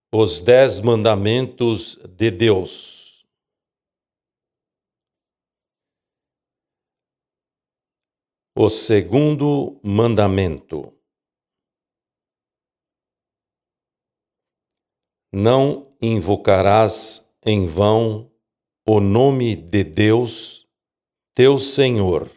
Os 10 Mandamentos de Deus. O segundo mandamento: não invocarás em vão o nome de Deus, teu Senhor.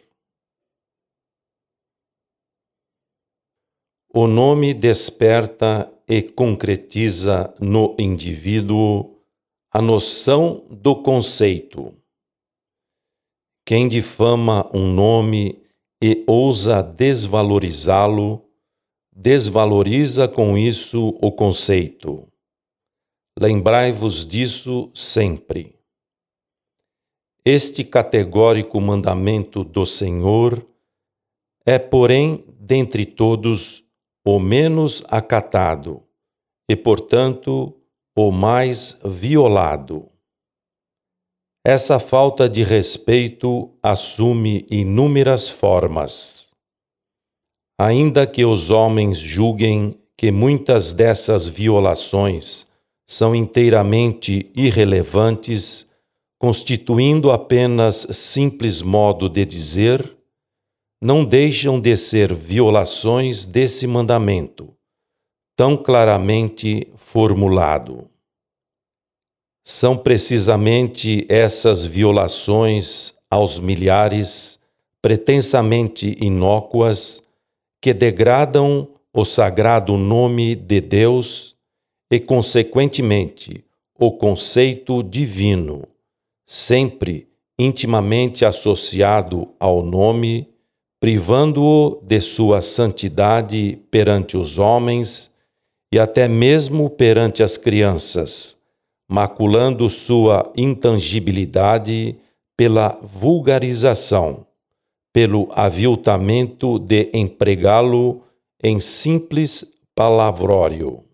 O nome desperta e concretiza no indivíduo a noção do conceito. Quem difama um nome e ousa desvalorizá-lo, desvaloriza com isso o conceito. Lembrai-vos disso sempre. Este categórico mandamento do Senhor é, porém, dentre todos, o menos acatado e, portanto, o mais violado. Essa falta de respeito assume inúmeras formas. Ainda que os homens julguem que muitas dessas violações são inteiramente irrelevantes, constituindo apenas simples modo de dizer, não deixam de ser violações desse mandamento, tão claramente formulado. São precisamente essas violações aos milhares, pretensamente inócuas, que degradam o sagrado nome de Deus e, consequentemente, o conceito divino, sempre intimamente associado ao nome, privando-o de sua santidade perante os homens e até mesmo perante as crianças, maculando sua intangibilidade pela vulgarização, pelo aviltamento de empregá-lo em simples palavrório.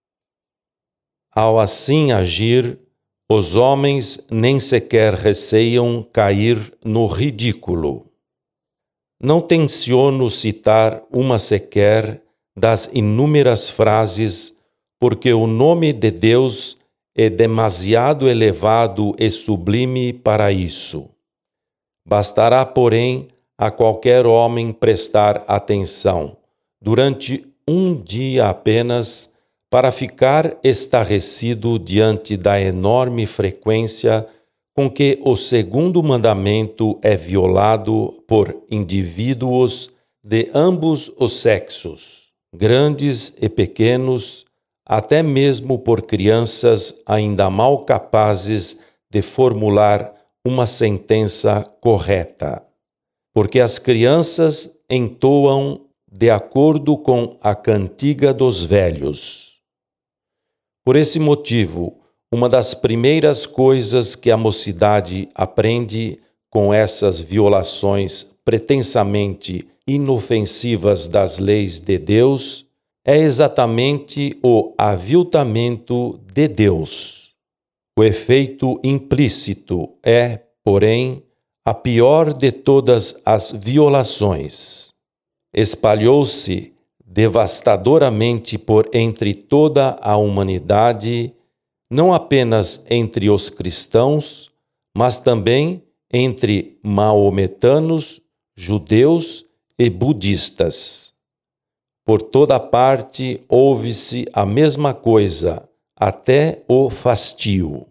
Ao assim agir, os homens nem sequer receiam cair no ridículo. Não tenciono citar uma sequer das inúmeras frases, porque o nome de Deus é demasiado elevado e sublime para isso. Bastará, porém, a qualquer homem prestar atenção, durante um dia apenas, para ficar estarrecido diante da enorme frequência com que o segundo mandamento é violado por indivíduos de ambos os sexos, grandes e pequenos, até mesmo por crianças ainda mal capazes de formular uma sentença correta. Porque as crianças entoam de acordo com a cantiga dos velhos. Por esse motivo, uma das primeiras coisas que a mocidade aprende com essas violações pretensamente inofensivas das leis de Deus é exatamente o aviltamento de Deus. O efeito implícito é, porém, a pior de todas as violações. Espalhou-se devastadoramente por entre toda a humanidade, não apenas entre os cristãos, mas também entre maometanos, judeus e budistas. Por toda parte ouve-se a mesma coisa, até o fastio.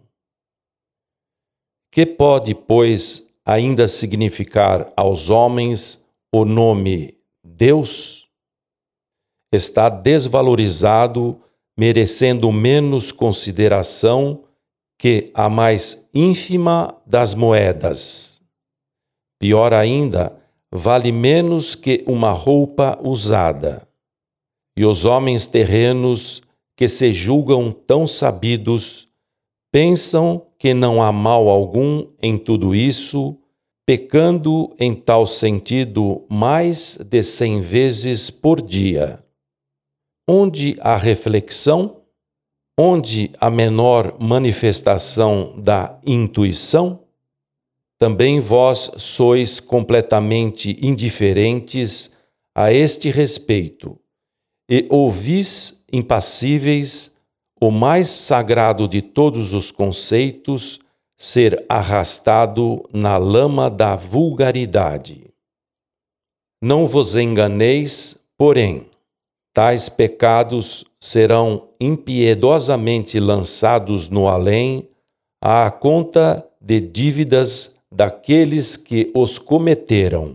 Que pode, pois, ainda significar aos homens o nome Deus? Está desvalorizado, merecendo menos consideração que a mais ínfima das moedas. Pior ainda, vale menos que uma roupa usada. E os homens terrenos, que se julgam tão sabidos, pensam que não há mal algum em tudo isso, pecando em tal sentido mais de 100 vezes por dia. Onde a reflexão? Onde a menor manifestação da intuição? Também vós sois completamente indiferentes a este respeito, e ouvis impassíveis o mais sagrado de todos os conceitos, ser arrastado na lama da vulgaridade. Não vos enganeis, porém, tais pecados serão impiedosamente lançados no além, à conta de dívidas daqueles que os cometeram.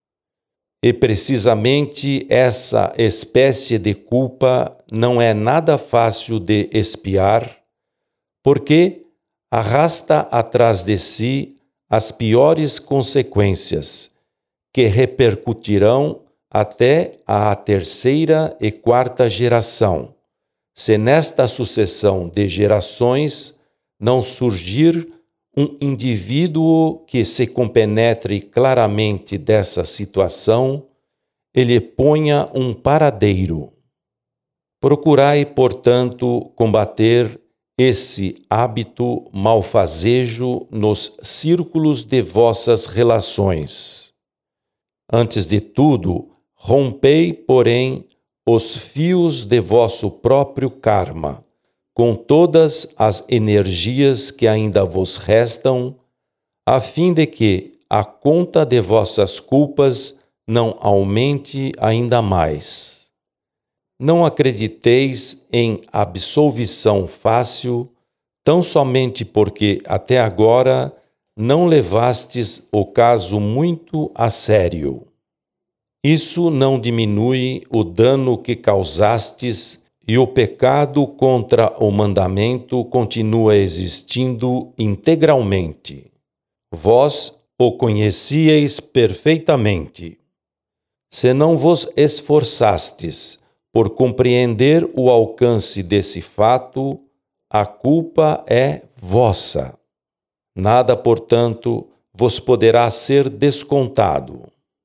E precisamente essa espécie de culpa não é nada fácil de expiar, porque arrasta atrás de si as piores consequências, que repercutirão até à terceira e quarta geração, se nesta sucessão de gerações não surgir um indivíduo que se compenetre claramente dessa situação e lhe ponha um paradeiro. Procurai, portanto, combater esse hábito malfazejo nos círculos de vossas relações. Antes de tudo, rompei, porém, os fios de vosso próprio karma, com todas as energias que ainda vos restam, a fim de que a conta de vossas culpas não aumente ainda mais. Não acrediteis em absolvição fácil, tão somente porque até agora não levastes o caso muito a sério. Isso não diminui o dano que causastes e o pecado contra o mandamento continua existindo integralmente. Vós o conhecieis perfeitamente. Se não vos esforçastes por compreender o alcance desse fato, a culpa é vossa. Nada, portanto, vos poderá ser descontado.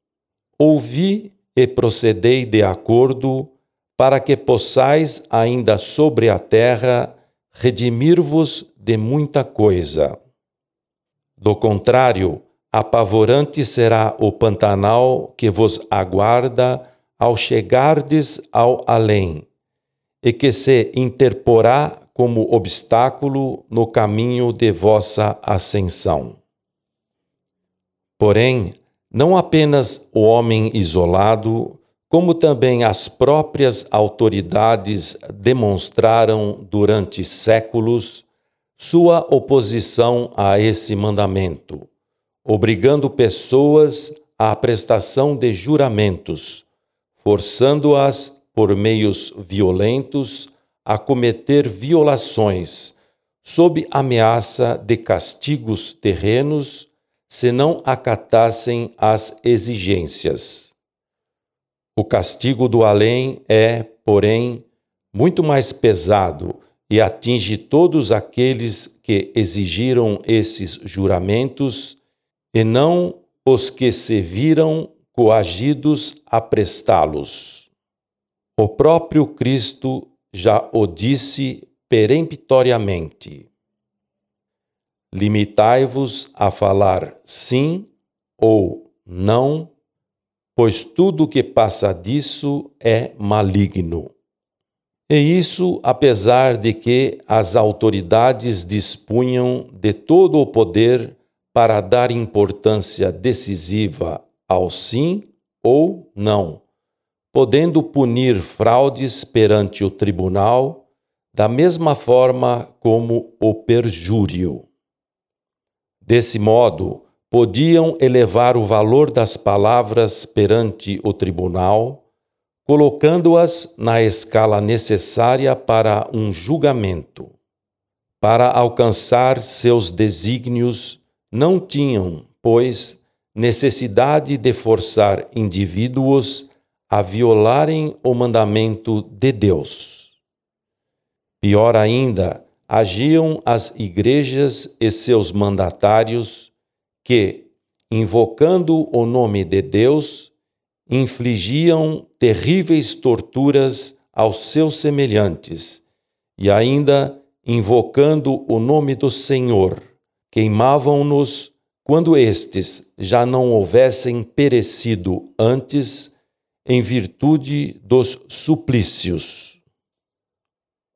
Ouvi e procedei de acordo, para que possais ainda sobre a terra redimir-vos de muita coisa. Do contrário, apavorante será o Pantanal que vos aguarda ao chegardes ao além, e que se interporá como obstáculo no caminho de vossa ascensão. Porém, não apenas o homem isolado, como também as próprias autoridades demonstraram durante séculos sua oposição a esse mandamento, obrigando pessoas à prestação de juramentos, forçando-as por meios violentos a cometer violações, sob ameaça de castigos terrenos, se não acatassem as exigências. O castigo do além é, porém, muito mais pesado e atinge todos aqueles que exigiram esses juramentos e não os que se viram coagidos a prestá-los. O próprio Cristo já o disse peremptoriamente: limitai-vos a falar sim ou não, pois tudo que passa disso é maligno. E isso apesar de que as autoridades dispunham de todo o poder para dar importância decisiva ao sim ou não, podendo punir fraudes perante o tribunal, da mesma forma como o perjúrio. Desse modo, podiam elevar o valor das palavras perante o tribunal, colocando-as na escala necessária para um julgamento. Para alcançar seus desígnios, não tinham, pois, necessidade de forçar indivíduos a violarem o mandamento de Deus. Pior ainda, agiam as igrejas e seus mandatários que, invocando o nome de Deus, infligiam terríveis torturas aos seus semelhantes e ainda, invocando o nome do Senhor, queimavam-nos quando estes já não houvessem perecido antes em virtude dos suplícios.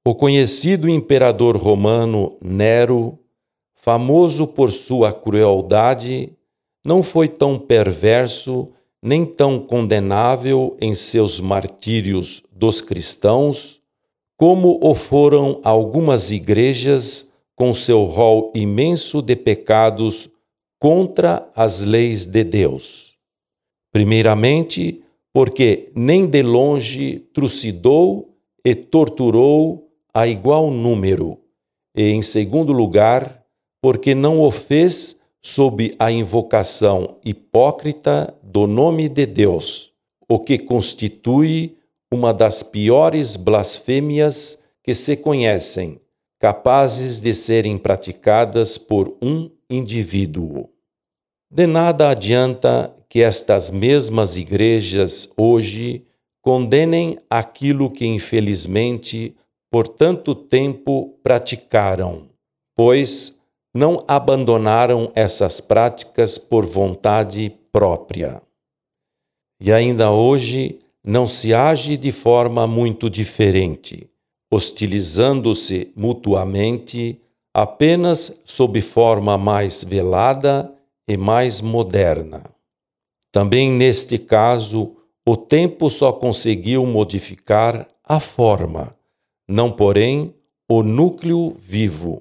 O conhecido imperador romano Nero, famoso por sua crueldade, não foi tão perverso nem tão condenável em seus martírios dos cristãos, como o foram algumas igrejas com seu rol imenso de pecados contra as leis de Deus. Primeiramente, porque nem de longe trucidou e torturou a igual número, e em segundo lugar, porque não o fez sob a invocação hipócrita do nome de Deus, o que constitui uma das piores blasfêmias que se conhecem, capazes de serem praticadas por um indivíduo. De nada adianta que estas mesmas igrejas hoje condenem aquilo que infelizmente por tanto tempo praticaram, pois não abandonaram essas práticas por vontade própria. E ainda hoje não se age de forma muito diferente, hostilizando-se mutuamente apenas sob forma mais velada e mais moderna. Também neste caso, o tempo só conseguiu modificar a forma, não porém o núcleo vivo.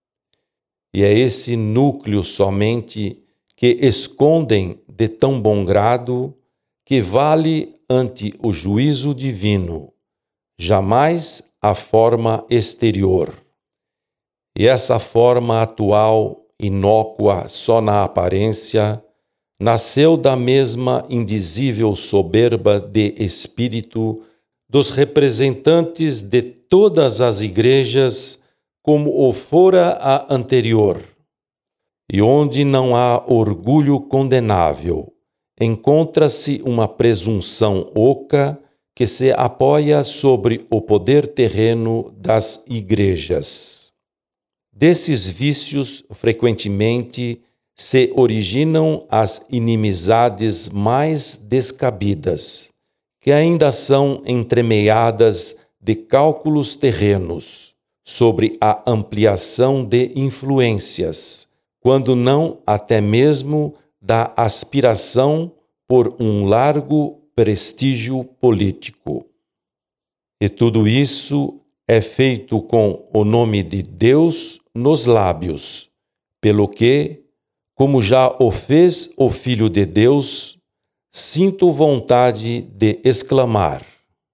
E é esse núcleo somente que escondem de tão bom grado que vale ante o juízo divino, jamais a forma exterior. E essa forma atual, inócua só na aparência, nasceu da mesma indizível soberba de espírito dos representantes de todas as igrejas, como o fora a anterior. E onde não há orgulho condenável, encontra-se uma presunção oca que se apoia sobre o poder terreno das igrejas. Desses vícios, frequentemente, se originam as inimizades mais descabidas, que ainda são entremeadas de cálculos terrenos sobre a ampliação de influências, quando não até mesmo da aspiração por um largo prestígio político. E tudo isso é feito com o nome de Deus nos lábios, pelo que, como já o fez o Filho de Deus, sinto vontade de exclamar: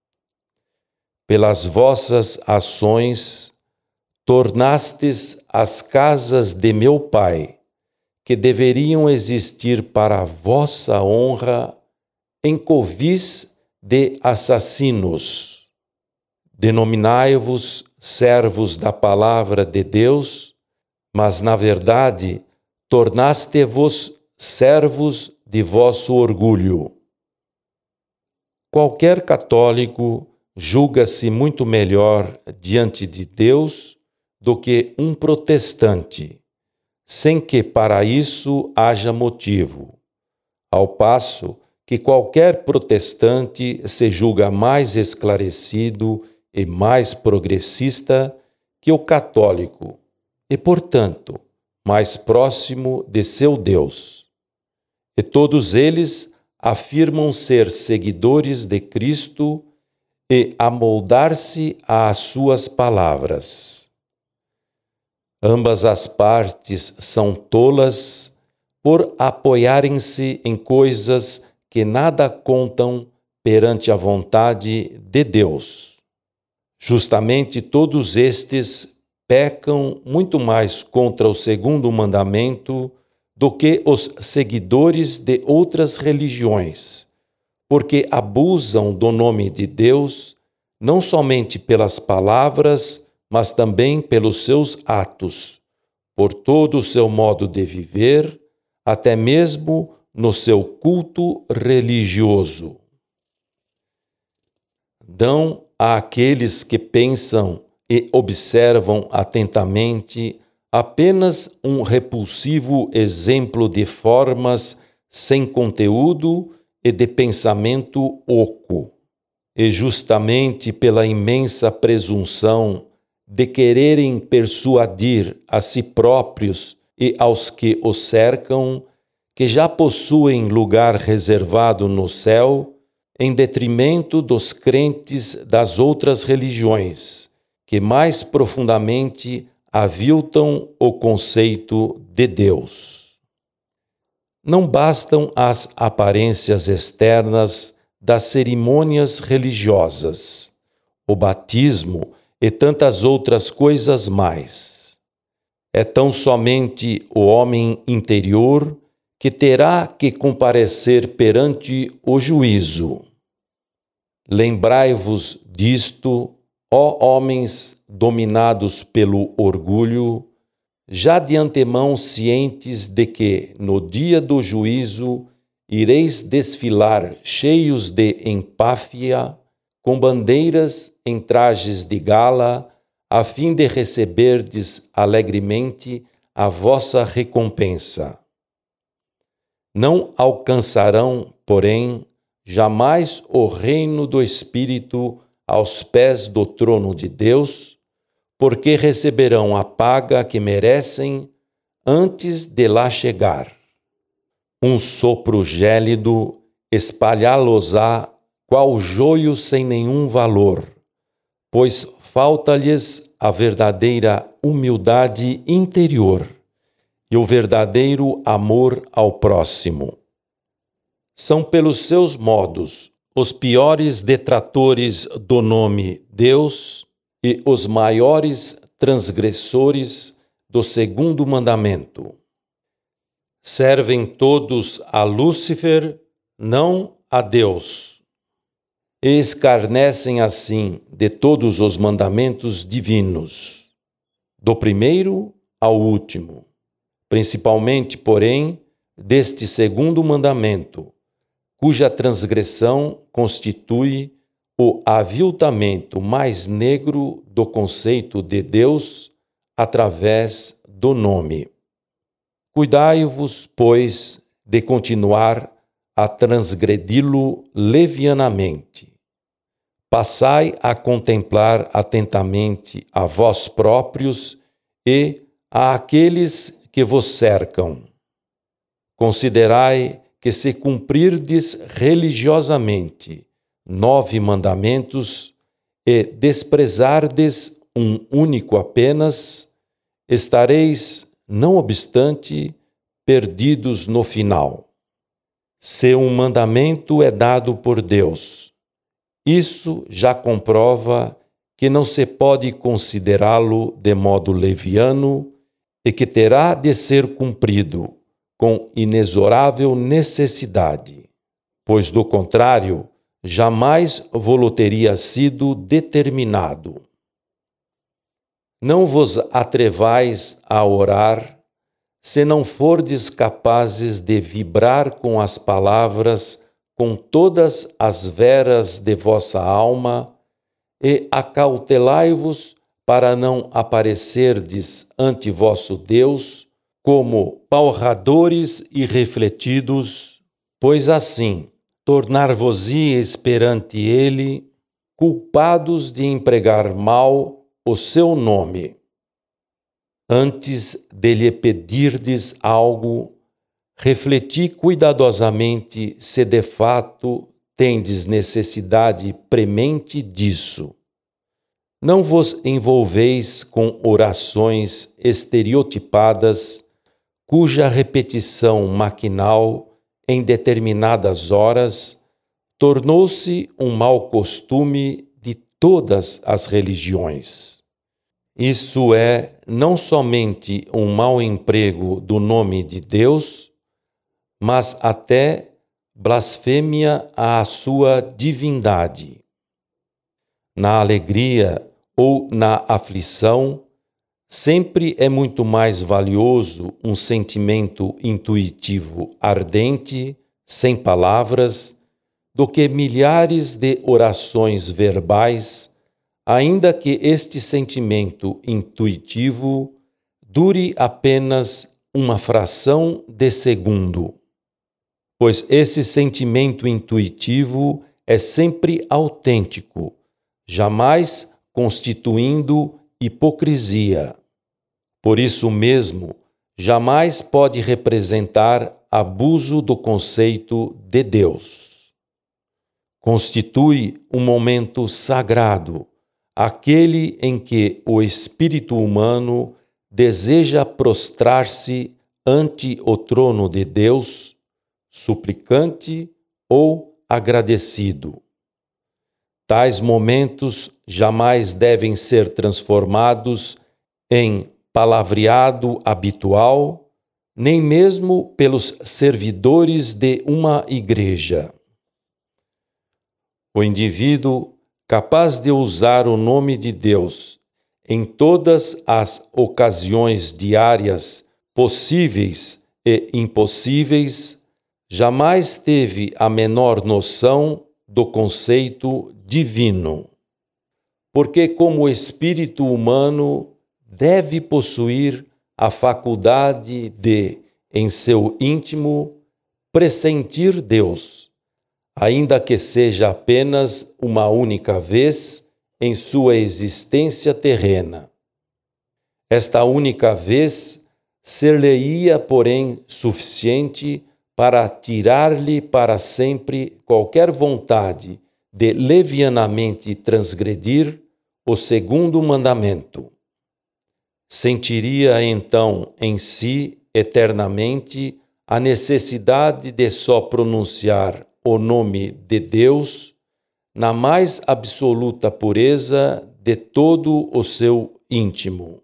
pelas vossas ações, tornastes as casas de meu Pai, que deveriam existir para a vossa honra, em covis de assassinos. Denominai-vos servos da palavra de Deus, mas, na verdade, tornaste-vos servos de vosso orgulho. Qualquer católico julga-se muito melhor diante de Deus do que um protestante, sem que para isso haja motivo, ao passo que qualquer protestante se julga mais esclarecido e mais progressista que o católico, e, portanto, mais próximo de seu Deus. E todos eles afirmam ser seguidores de Cristo e amoldar-se às suas palavras. Ambas as partes são tolas por apoiarem-se em coisas que nada contam perante a vontade de Deus. Justamente todos estes pecam muito mais contra o segundo mandamento do que os seguidores de outras religiões, porque abusam do nome de Deus não somente pelas palavras, mas também pelos seus atos, por todo o seu modo de viver, até mesmo no seu culto religioso. Dão àqueles que pensam e observam atentamente apenas um repulsivo exemplo de formas sem conteúdo e de pensamento oco. E justamente pela imensa presunção de quererem persuadir a si próprios e aos que os cercam que já possuem lugar reservado no céu, em detrimento dos crentes das outras religiões, que mais profundamente aviltam o conceito de Deus. Não bastam as aparências externas das cerimônias religiosas, o batismo e tantas outras coisas mais. É tão somente o homem interior que terá que comparecer perante o juízo. Lembrai-vos disto, ó homens dominados pelo orgulho, já de antemão cientes de que, no dia do juízo, ireis desfilar cheios de empáfia, com bandeiras em trajes de gala, a fim de receberdes alegremente a vossa recompensa. Não alcançarão, porém, jamais o reino do Espírito aos pés do trono de Deus, porque receberão a paga que merecem antes de lá chegar. Um sopro gélido espalhá-los-á qual joio sem nenhum valor, pois falta-lhes a verdadeira humildade interior e o verdadeiro amor ao próximo. São pelos seus modos os piores detratores do nome Deus e os maiores transgressores do segundo mandamento. Servem todos a Lúcifer, não a Deus. E escarnecem assim de todos os mandamentos divinos, do primeiro ao último, principalmente, porém, deste segundo mandamento, cuja transgressão constitui o aviltamento mais negro do conceito de Deus através do nome. Cuidai-vos, pois, de continuar a transgredi-lo levianamente. Passai a contemplar atentamente a vós próprios e a aqueles que vos cercam. Considerai que se cumprirdes religiosamente 9 mandamentos e desprezardes um único apenas, estareis, não obstante, perdidos no final. Se um mandamento é dado por Deus, isso já comprova que não se pode considerá-lo de modo leviano e que terá de ser cumprido com inexorável necessidade, pois, do contrário, jamais vô-lo teria sido determinado. Não vos atrevais a orar, se não fordes capazes de vibrar com as palavras com todas as veras de vossa alma, e acautelai-vos para não aparecerdes ante vosso Deus como palradores irrefletidos, pois assim tornar-vos-íeis perante ele culpados de empregar mal o seu nome. Antes de lhe pedirdes algo, refleti cuidadosamente se de fato tendes necessidade premente disso. Não vos envolveis com orações estereotipadas, cuja repetição maquinal em determinadas horas tornou-se um mau costume de todas as religiões. Isso é não somente um mau emprego do nome de Deus, mas até blasfêmia à sua divindade. Na alegria ou na aflição, sempre é muito mais valioso um sentimento intuitivo ardente, sem palavras, do que milhares de orações verbais, ainda que este sentimento intuitivo dure apenas uma fração de segundo. Pois esse sentimento intuitivo é sempre autêntico, jamais constituindo hipocrisia. Por isso mesmo, jamais pode representar abuso do conceito de Deus. Constitui um momento sagrado, aquele em que o espírito humano deseja prostrar-se ante o trono de Deus, suplicante ou agradecido. Tais momentos jamais devem ser transformados em palavreado habitual, nem mesmo pelos servidores de uma igreja. O indivíduo capaz de usar o nome de Deus em todas as ocasiões diárias possíveis e impossíveis, jamais teve a menor noção do conceito divino. Porque, como espírito humano, deve possuir a faculdade de, em seu íntimo, pressentir Deus, ainda que seja apenas uma única vez em sua existência terrena. Esta única vez ser-lhe-ia, porém, suficiente para tirar-lhe para sempre qualquer vontade de levianamente transgredir o segundo mandamento. Sentiria então em si eternamente a necessidade de só pronunciar o nome de Deus na mais absoluta pureza de todo o seu íntimo.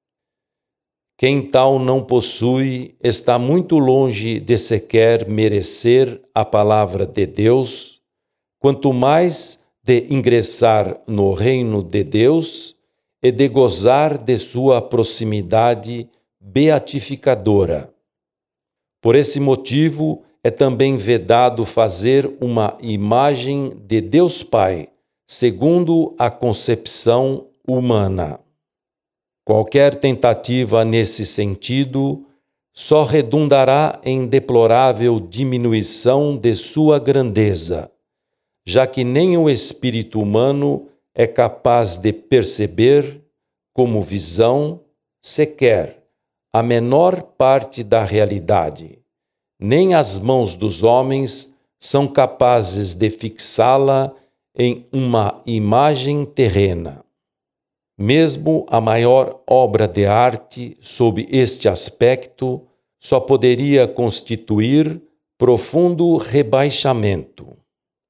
Quem tal não possui está muito longe de sequer merecer a palavra de Deus, quanto mais de ingressar no reino de Deus e de gozar de sua proximidade beatificadora. Por esse motivo, é também vedado fazer uma imagem de Deus Pai, segundo a concepção humana. Qualquer tentativa nesse sentido só redundará em deplorável diminuição de sua grandeza, já que nem o espírito humano é capaz de perceber, como visão, sequer a menor parte da realidade. Nem as mãos dos homens são capazes de fixá-la em uma imagem terrena. Mesmo a maior obra de arte, sob este aspecto, só poderia constituir profundo rebaixamento.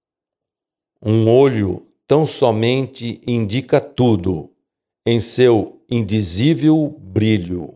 Um olho tão somente indica tudo, em seu indizível brilho.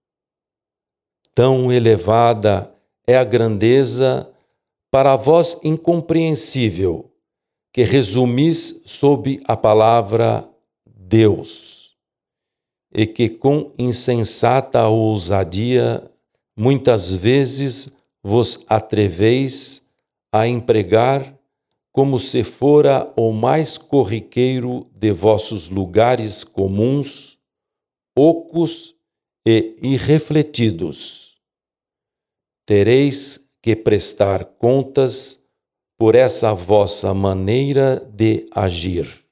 Tão elevada é a grandeza para vós incompreensível, que resumis sob a palavra Deus, e que com insensata ousadia muitas vezes vos atreveis a empregar como se fora o mais corriqueiro de vossos lugares comuns, ocos e irrefletidos. Tereis que prestar contas por essa vossa maneira de agir.